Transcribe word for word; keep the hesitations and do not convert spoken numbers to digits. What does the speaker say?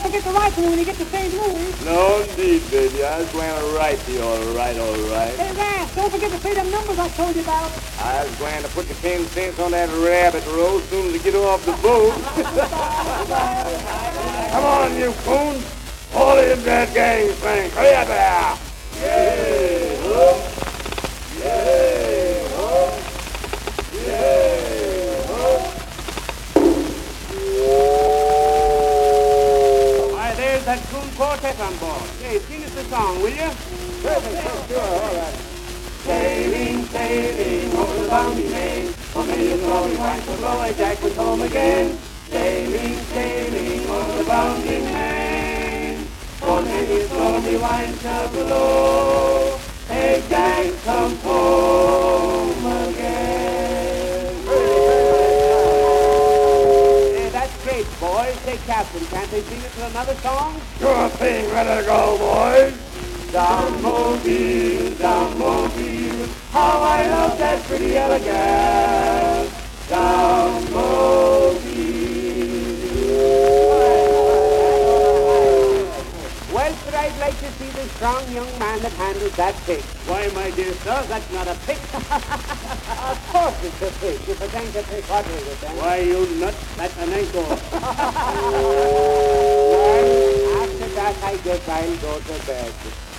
forget to write to me when you get to Saint Louis. No, indeed, baby. I was going to write to you, all right, all right. Hey, Rance, don't forget to say them numbers I told you about. I was going to put the ten cents on that rabbit roll as soon as you get off the boat. Come on, you coons. All in that gang thing. Clear there. Yay, ho. Yay, ho. Yay, ho. Why, there's that coon quartet on board. Hey, sing us a song, will you? Sure, sure, all right. Sailing, sailing over the boundary main, for many a glory white the blow Jack was home again. Sailing, sailing over the boundary main, for many a glory white shall below. Hey, Jack comes home again. Hey, that's great, boys. Say, Captain, can't they sing us another song? Sure thing. Ready to go, boys. Down Mobile, down Mobile, how I love that pretty yellow gal. Down Mobile. Well, sir, I'd like to see the strong young man that handles that pig. Why, my dear sir, that's not a pig. Of course it's a pig. If it ain't a pig, what is it then? Why, you nut, that's an ankle. Well, after that, I guess I'll go to bed.